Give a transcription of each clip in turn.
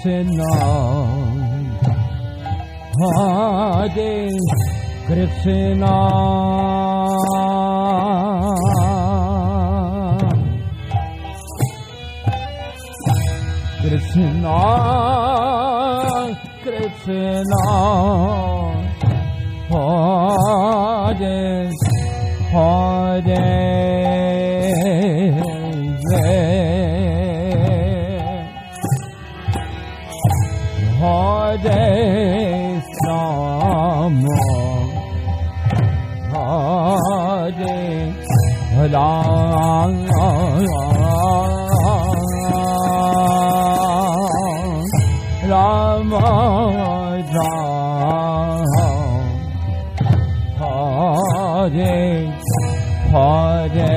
Krishna, Hare Krishna, Krishna Krishna, Hare Hare, Hare Rama, Hare Rama, Rama Hare Hare.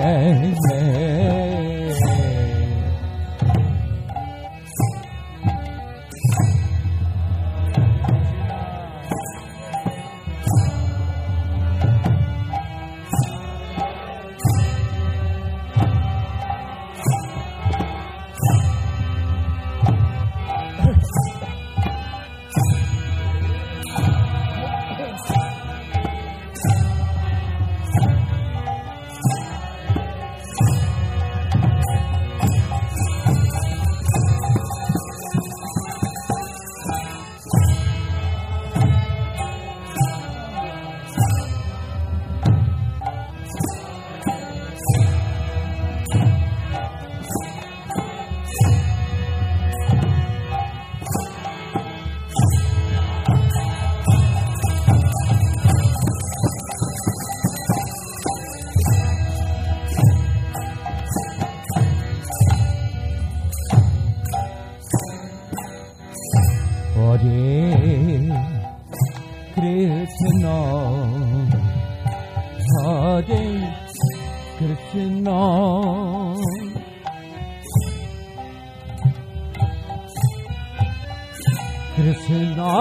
Krishna,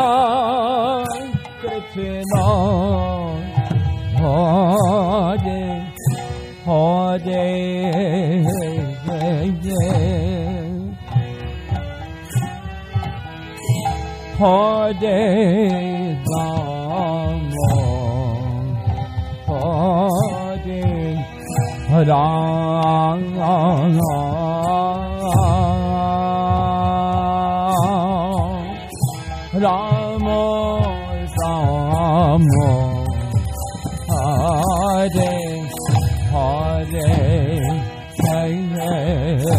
Krishna, Hare Hare, Hare Rama, Hare Rama, Rama Rama, Hare Hare, Hare.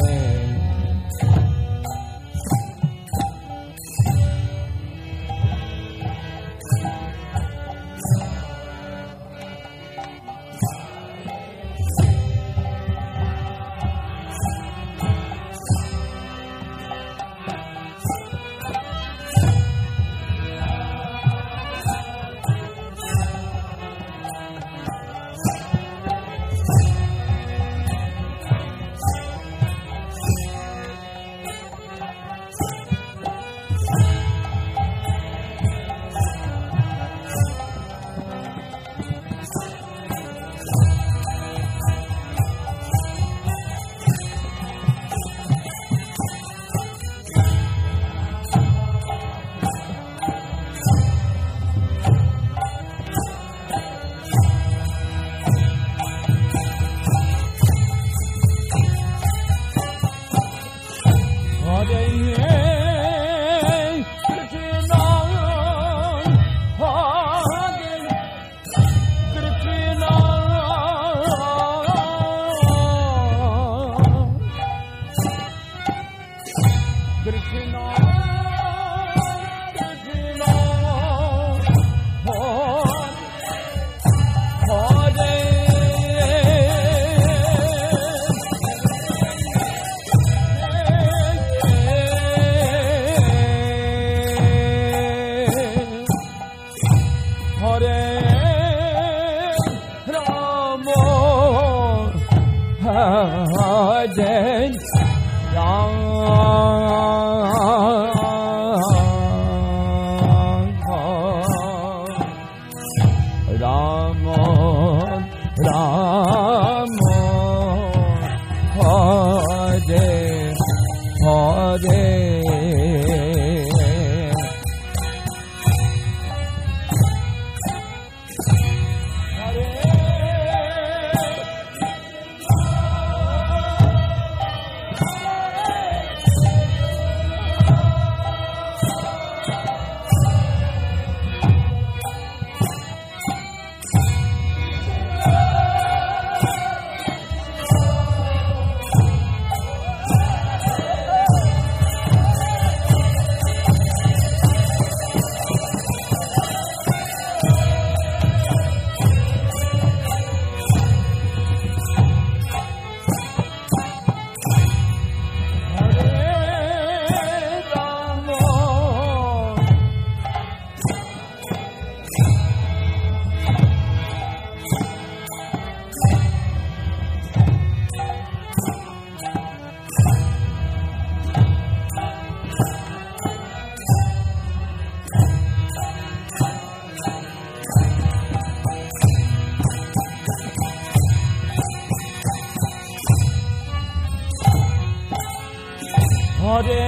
Hare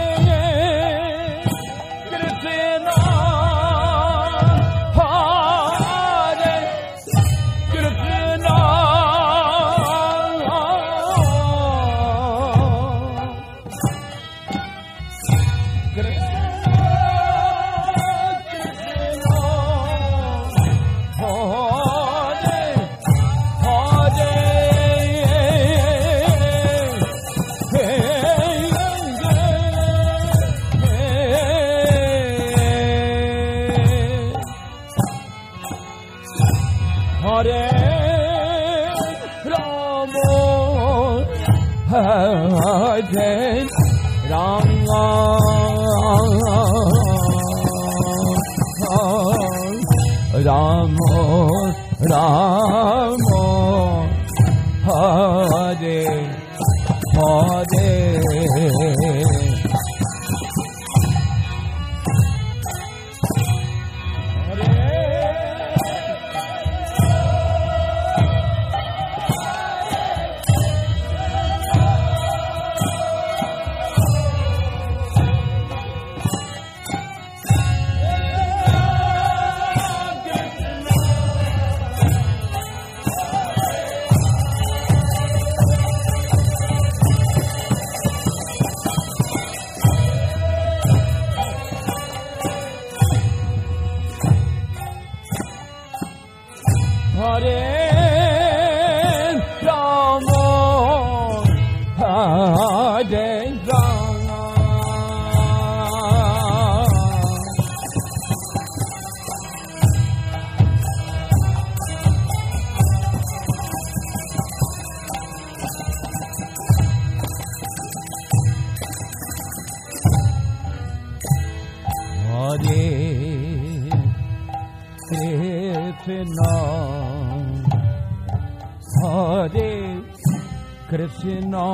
Krishna, Hare Krishna, Hare Rama, Rama, Rama, Hare Hare. Hare Rama, Hare Rama, Hare Krishna, Hare Krishna,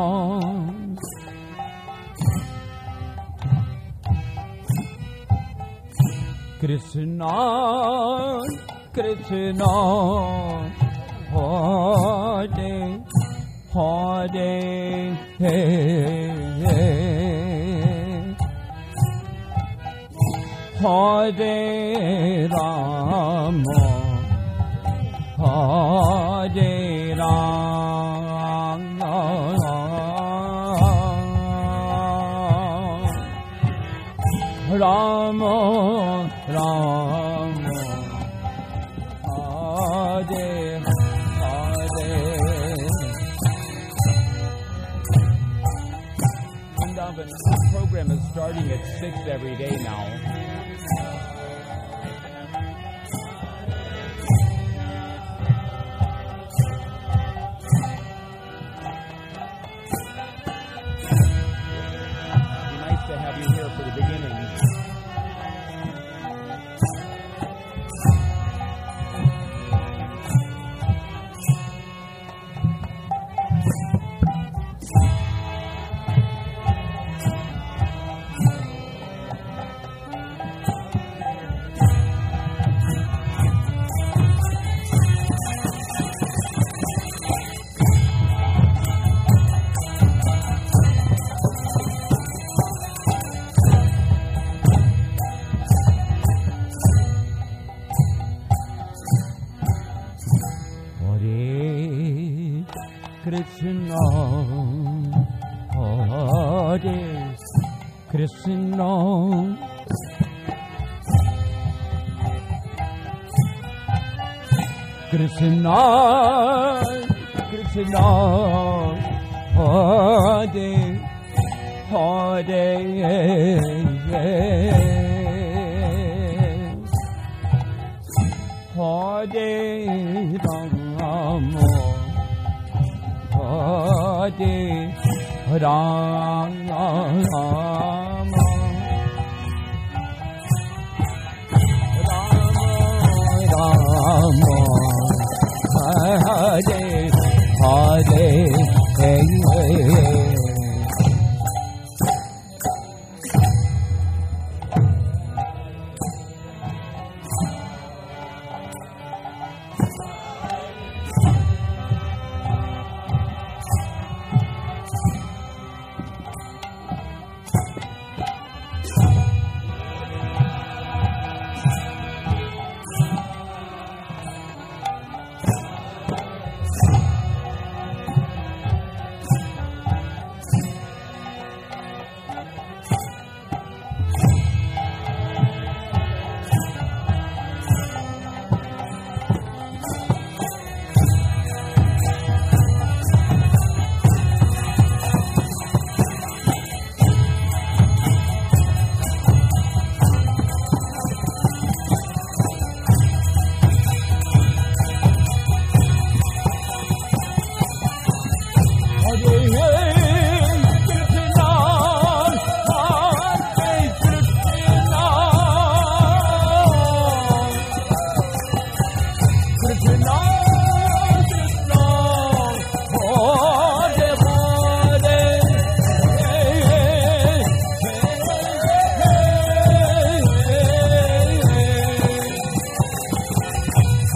Krishna Krishna, Hare Hare, Hare Rama, Hare Rama, Rama Rama, Hare Hare. Vrindavan, this program is starting at 6 every day now. To have you here for the beginning. Krishna, Hare Krishna, Krishna Krishna, Hare Hare, Hare Rama, Hare Rama, Rama Hare Hare,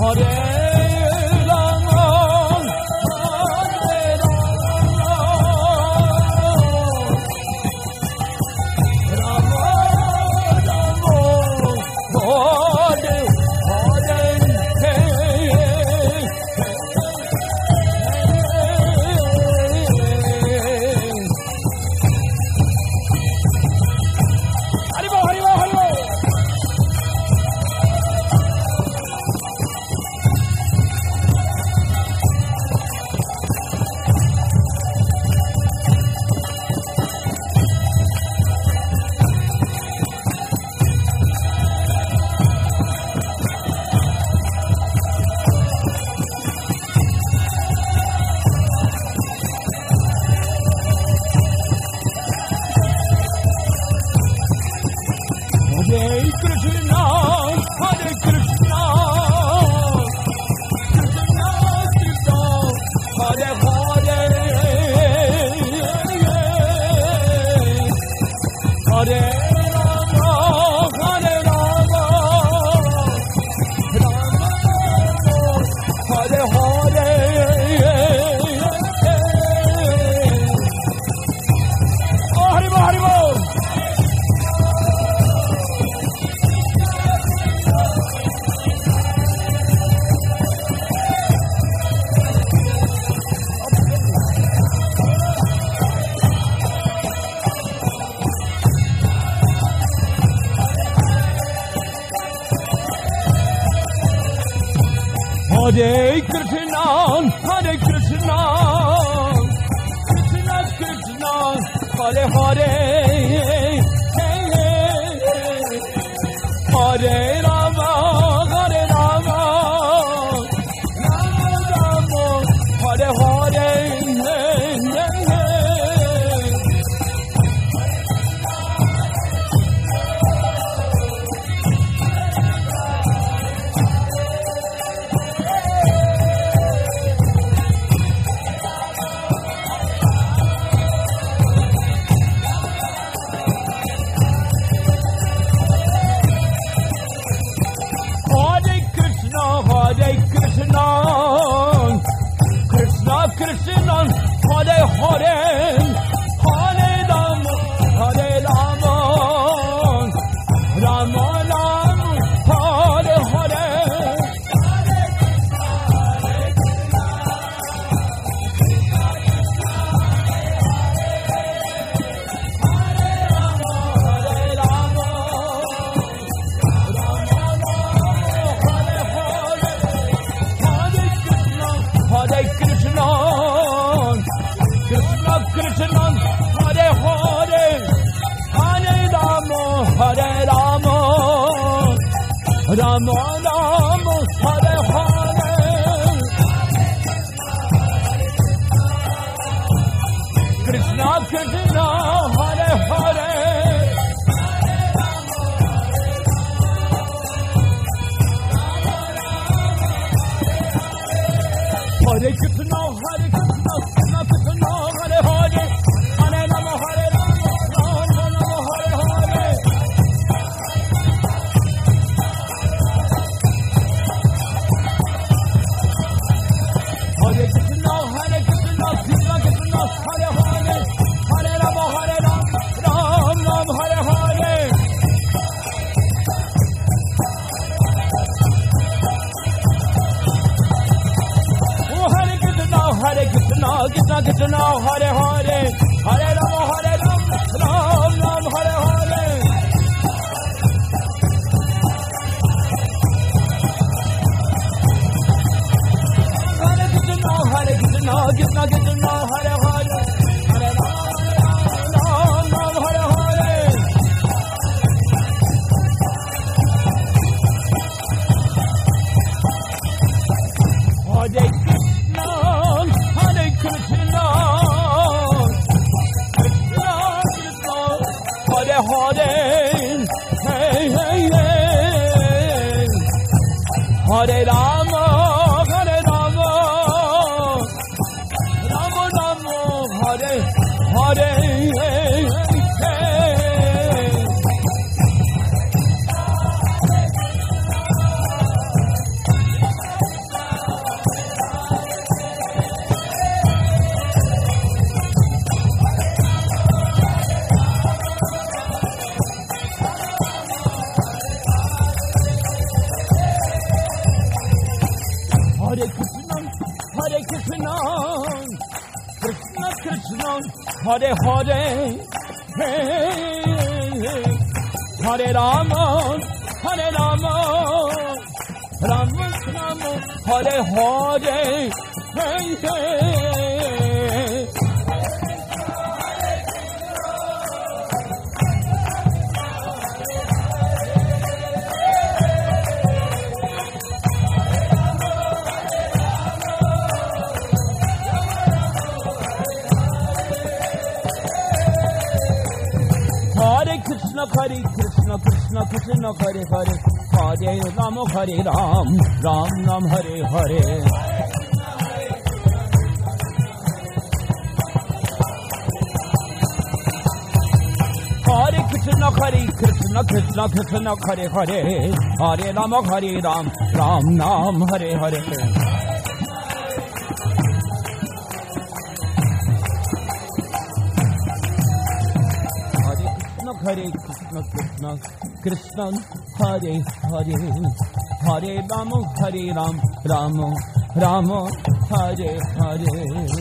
Hare Krishna, Hare Krishna, Krishna Krishna, Hare Hare, Hare Rama, Hare Rama, Rama Rama, Hare Hare. Krishna, Krishna, Hare Hare, Hare Rama, Hare Rama, Rama Rama, Hare Hare. Krishna, Hare Hare, Hare Rama, Hare Rama, Rama Rama, Hare Hare. Krishna, Krishna, Hare Hare. Hare Krishna, Hare Krishna, Krishna Krishna, Hare Hare, Hare Rama, Hare Rama, Rama Rama, Hare Hare. Hare Krishna, Hare Krishna, Krishna Krishna, Hare Hare, Hare Rama, Hare Rama, Rama Rama, Hare Hare. Hare Krishna, Krishna Krishna, Hare Hare, Hare Rama, Hare Rama, Ram Ram, Hare Hare. Hare Krishna, Krishna Krishna, Hare Hare, Hare Rama, Ram Ram, Hare Hare. Hare Krishna, Krishna Krishna, Hare Hare, hey hey hey, Hare Rama, Hare Rama, Rama Rama, Hare Hare, hey hey. Krishna, Krishna Krishna, Hare Hare, Hare Rama, Hare Rama, Rama Rama, Hare Hare, Krishna, Hare Krishna, Krishna Krishna, Hare Hare, Hare Rama, Hare Ram, Ram Ram, Hare Hare. Hare Krishna, Hare Krishna, Krishna Krishna, Hare Hare, Hare Rama, Hare Ram, Ram Ram, Hare Hare. Hare Krishna, Krishna Krishna, Hare Hare, Hare Rama, Hare Ram, Rama Rama, Hare Hare.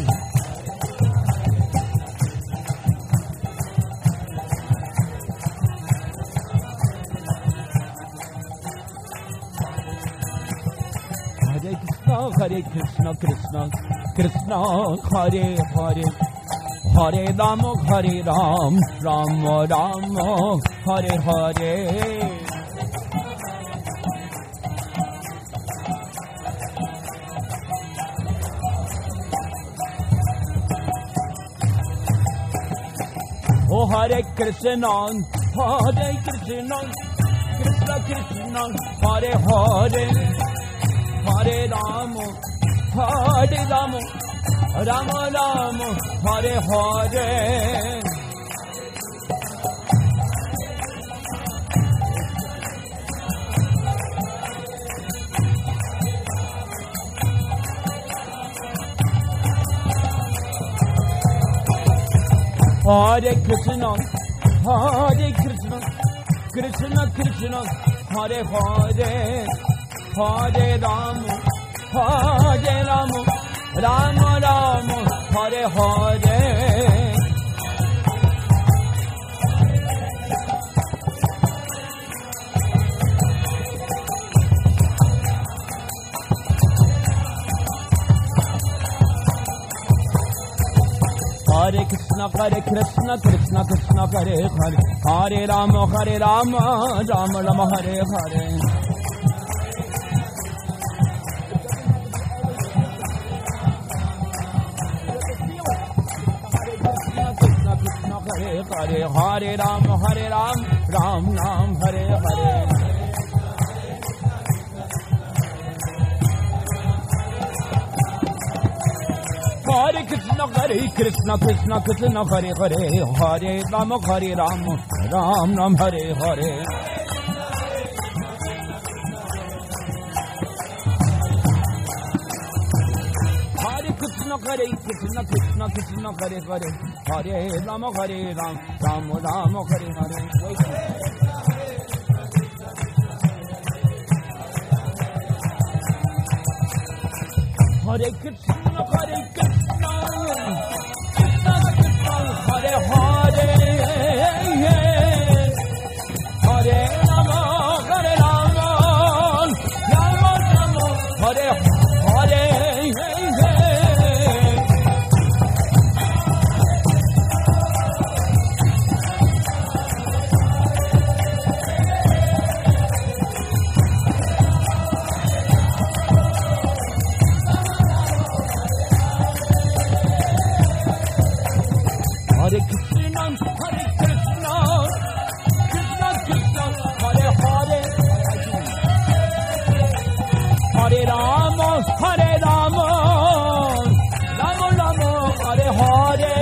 Hare Krishna, Krishna Krishna, Hare Hare, Hare Rama, Hare Ram, Rama Rama, Hare Hare. Oh Hare Krishna, Hare Krishna, Krishna Krishna, Hare Hare, Hare Rama, Hare Rama, Rama Rama, Hare Hare. Hare Krishna, Hare Krishna, Krishna Krishna, Hare Hare, Hare Rama, Hare Rama, Rama Rama, Hare Hare. Hare Krishna, Hare Krishna, Krishna Krishna, Hare Hare, Hare Rama, Hare Rama, Rama Rama, Hare Hare. Hare Hare Ram, Hare Ram, Ram Ram, Hare Hare. Hare Krishna, Krishna Krishna, Hare Hare, Hare Ram, Hare Ram, Ram Ram, Hare Hare. Hare Krishna, Krishna Krishna, Hare Hare, Hare Ram, Hare Ram, Ram Ram, Hare Hare. Hare Krishna, Krishna Krishna, Hare Hare, Hare Rama, Hare Rama, Rama Rama, Hare Hare. Hare Krishna, Krishna Krishna, Hare Hare, Hare Rama, Hare Rama, Rama Rama, Hare Hare.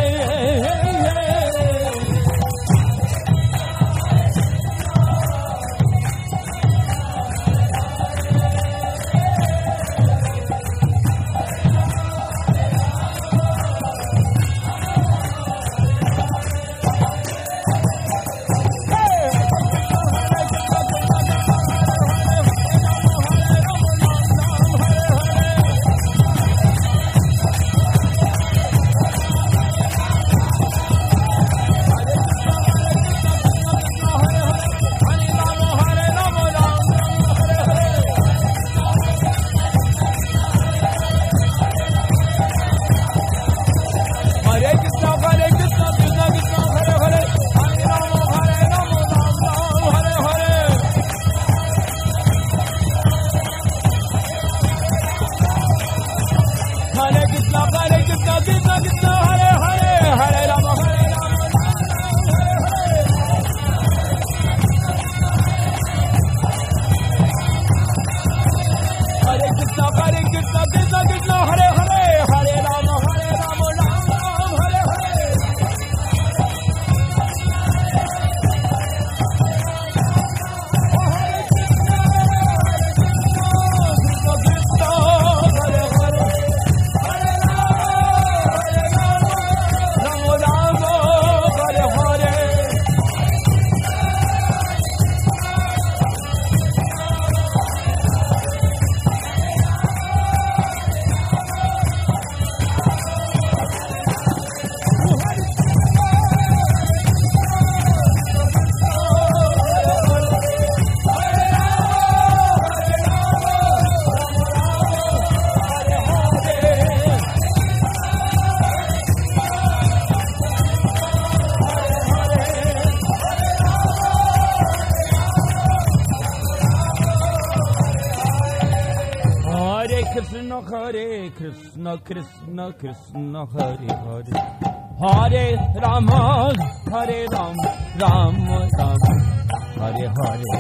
Hare Krishna Hare Krishna Krishna Krishna Hare Hare Hare Rama Rama Hare Hare Krishna Krishna Krishna Hare Hare Hare Rama Hare Rama Rama Rama Hare Hare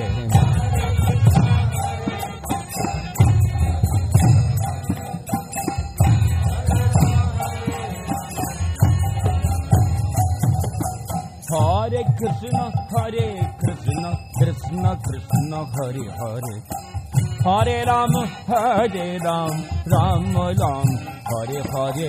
Hare Krishna Krishna Krishna Hare Hare Hare Ram Ram Ram Hare Hare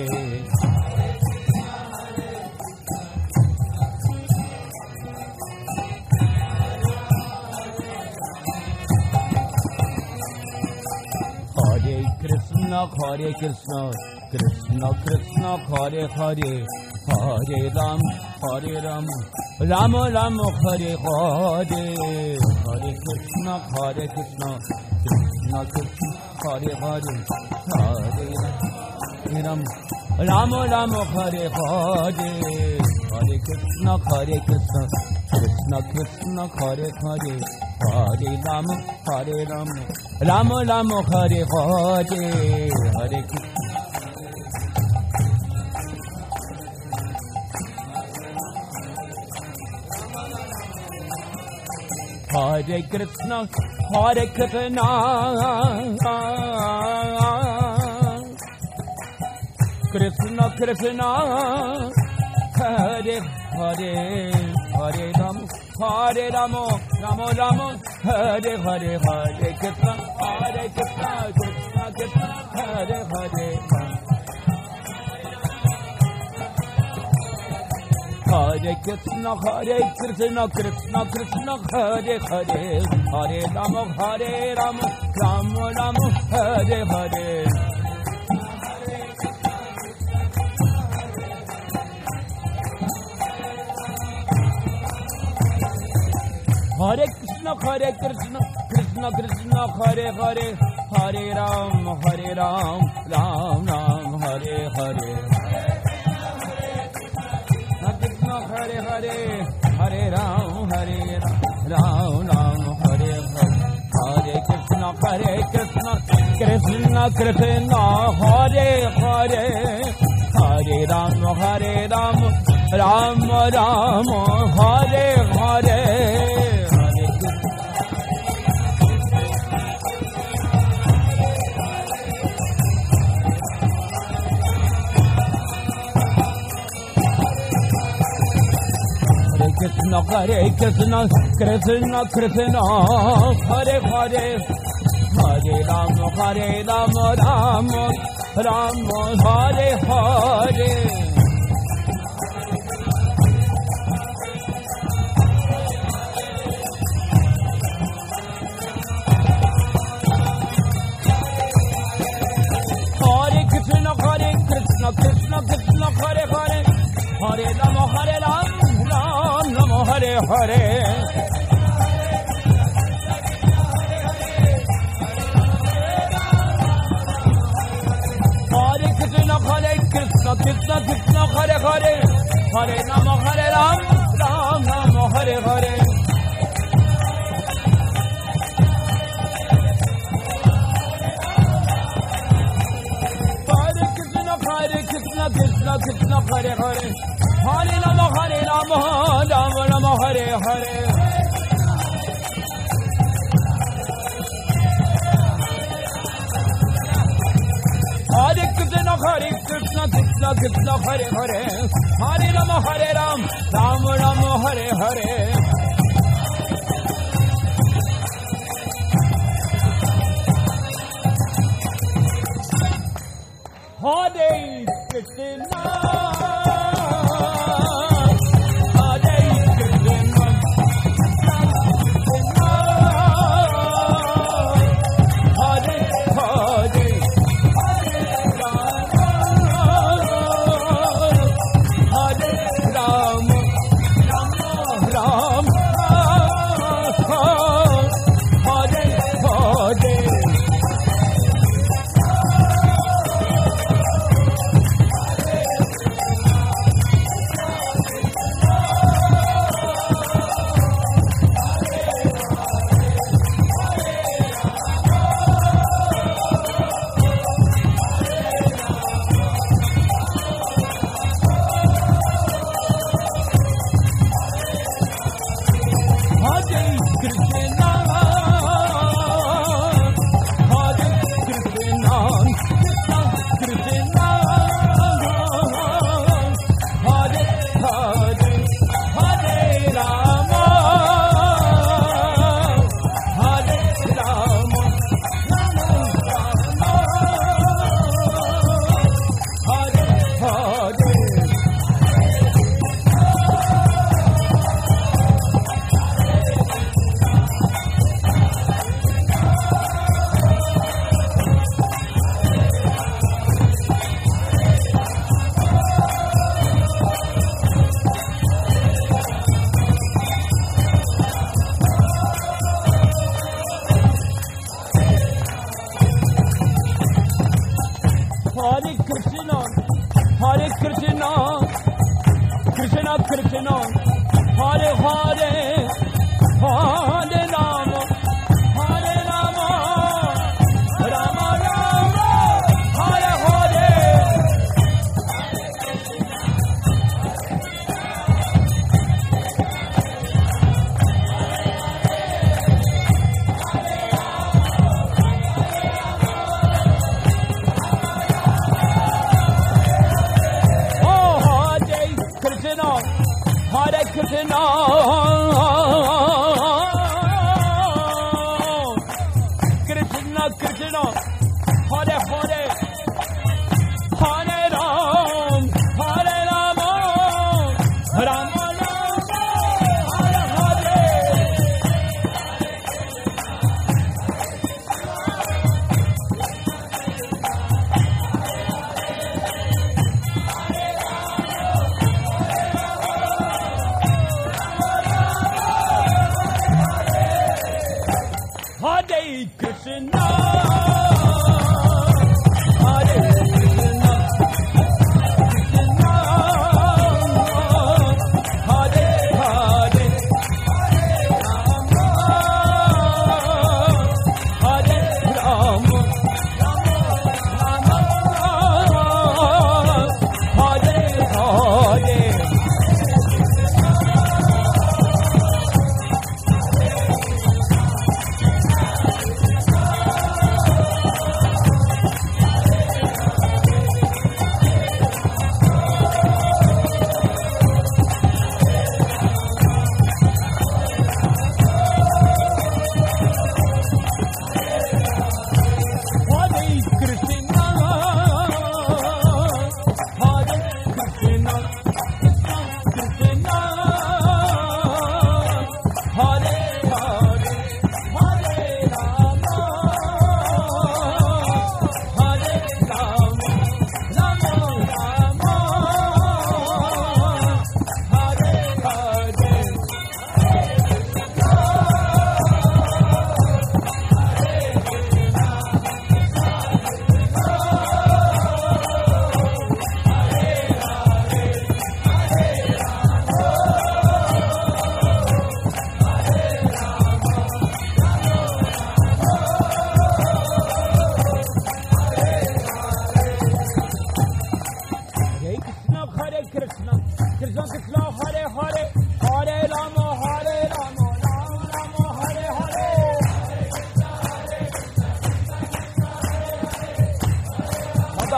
Hare Krishna Krishna Krishna Hare Hare Hare Ram Ram Ram Hare Hare Hare Krishna Krishna Krishna Hare Hare Hare Ram Ram Hare Hare Hare Krishna Krishna Krishna Hare Hare Hare Ram Ram Hare Hare Hare Krishna Hare Krishna Krishna Krishna Hare Hare Hare Ram Ram Hare Hare Hare Krishna Krishna Krishna Hare Hare Hare Krishna Krishna Krishna Hare Hare Hare Ram Ram Hare Hare Hare Krishna Krishna Krishna Hare Hare Hare Ram Ram Hare Hare Hare Hare Hare Ram Ram Hare Hare Hare Krishna Krishna Krishna Hare Hare Hare Ram Ram Hare Hare Krishna Krishna Krishna Hare Hare Hare Ram Ram Hare Hare Hare Krishna Krishna Krishna Hare Hare Hare Ram Ram Hare Hare Hare Krishna Krishna Hare Hare Hare Ram Ram Hare Hare Krishna Krishna Hare Hare Hare Rama Rama Hare Hare Krishna Krishna Krishna Hare Hare Hare Rama Ram Rama Hare Hare Hare Krishna Krishna Hare Hare Hare Rama Hare Rama Rama Rama Hare Hare Oh Hare Krishna Hare Krishna Krishna Krishna Hare Hare Hare Ram Hare Rama Rama Rama Hare Hare Hare Krishna Hare Krishna Krishna Hare Hare Hare Rama Rama Hare Hare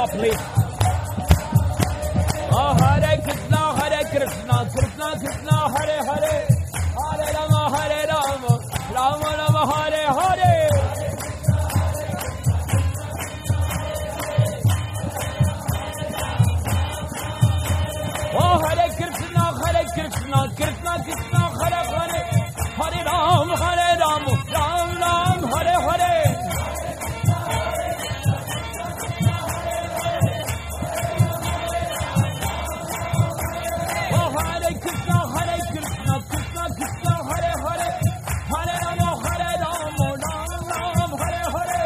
up, please. Oh, Hare Krishna, Krishna Krishna, Hare Hare, Hare Rama, Rama Rama, Hare Hare. Oh, Hare Krishna, Krishna Krishna, Hare Hare, Hare Ram, Ram Ram, Hare Hare. Oh, Hare Krishna, Krishna Krishna, Hare Hare, Hare Ram, Ram Ram, Hare Hare.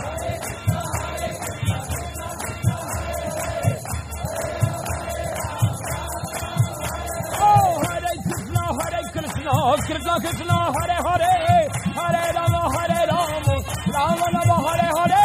Oh, Hare Krishna, Krishna Krishna, Hare Hare, Hare Ram, Ram Ram, Hare Hare.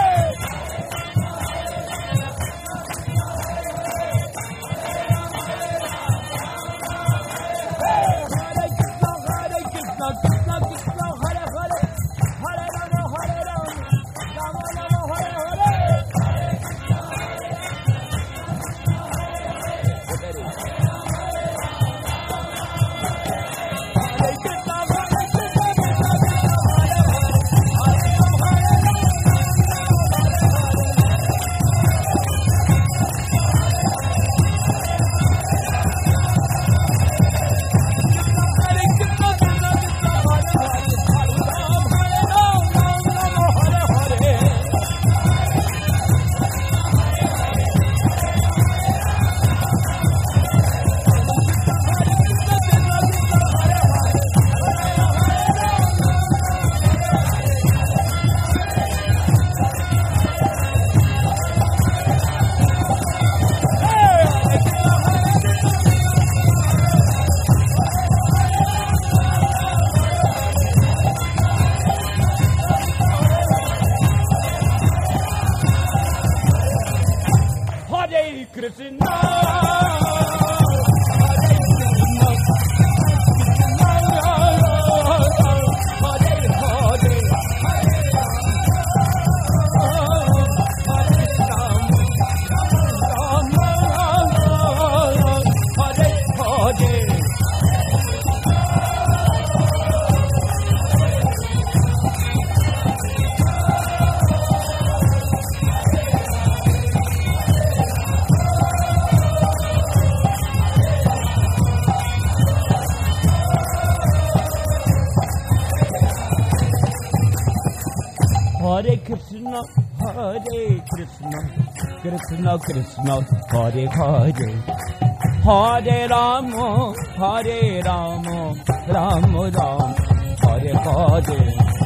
Hare Krishna, Krishna Krishna, Hare Hare, Hare Rama, Ram Ram, Hare Hare.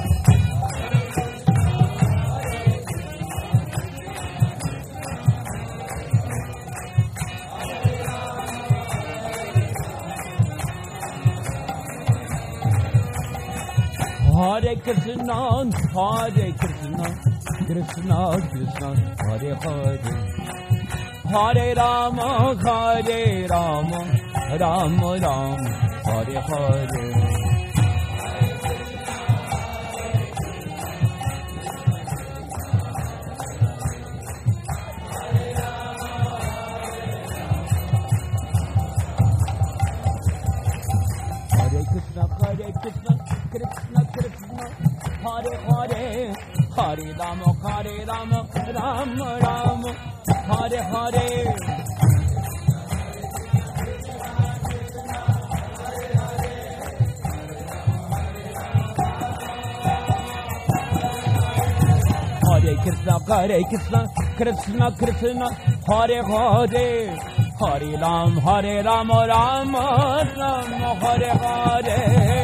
Hare Krishna, Krishna Krishna, Hare Hare, Hare Rama, Ram Ram, Hare Hare. Krishna, Krishna Krishna, Hare Hare, Hare Rama, Ram Ram, Hare Hare. Hare Krishna, Krishna Krishna, Hare Hare, Hare Ram, Ram Ram, Hare Hare.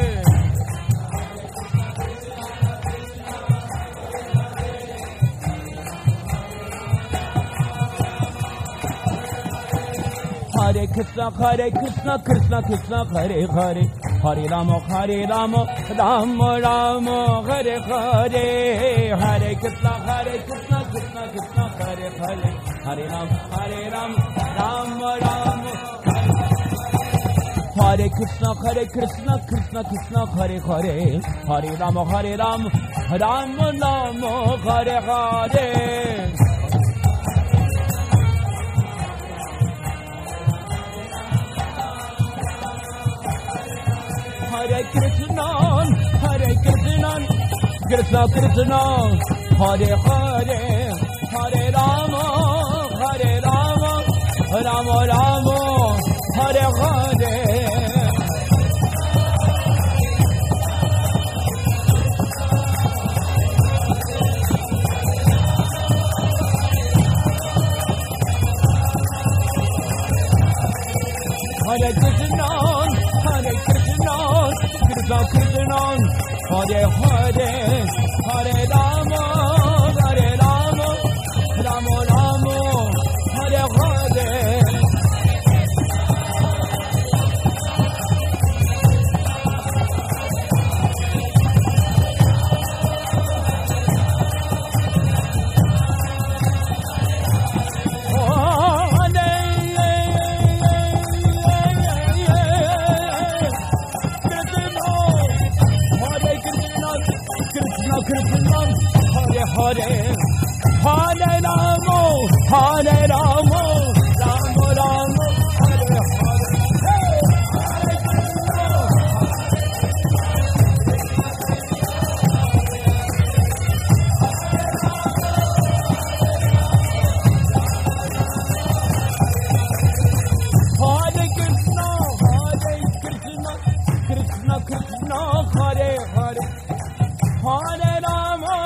Hare Krishna, Krishna Krishna, Hare Hare, Hare Rama, Ram Ram, Hare Hare. Hare Krishna, Krishna Krishna, Hare Hare, Hare Ram, Ram Ram. Hare Krishna, Krishna Krishna, Hare Hare, Hare Rama, Ram Ram, Hare Hare. Hare Krishna, Krishna Krishna, Hare Hare, Hare Rama, Rama Rama, Hare Hare. Hare Krishna, Krishna Krishna, Hare Hare, Hare Rama, Rama Rama, Hare Hare. Krishna, Hare Hare, Hare Rama, Hare Rama, Rama Rama, Hare Hare. Hare Krishna, Krishna Krishna, Hare Hare. Hare Rama,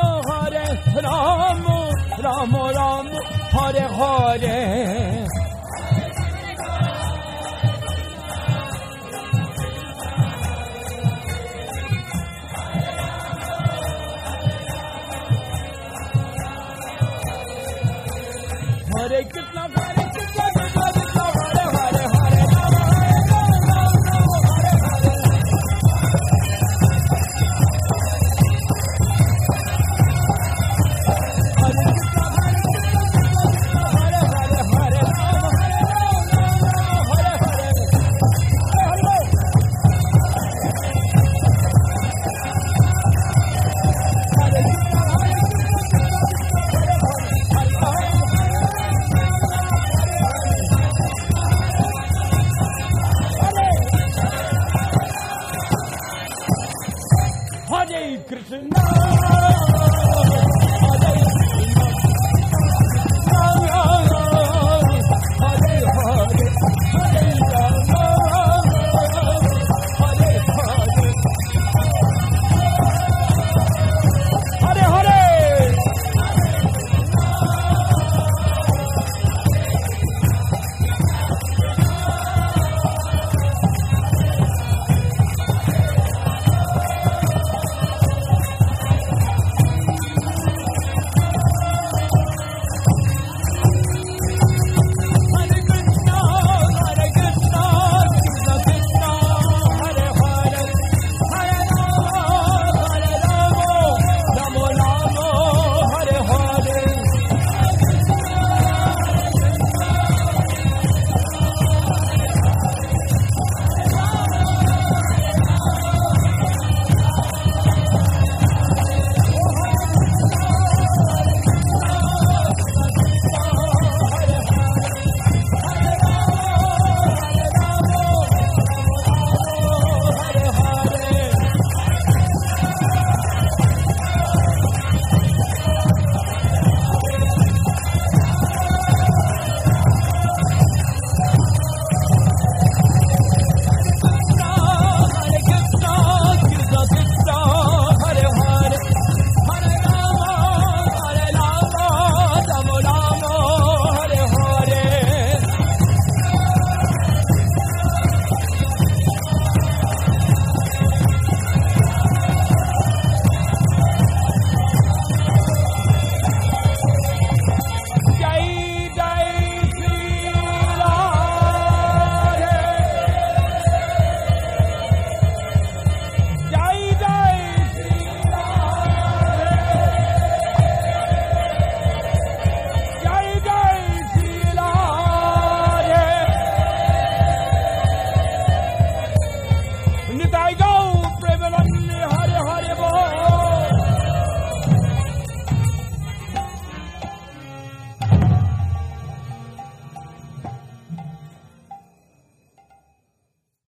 Rama Rama, Hare Hare. Hare Krishna, Hare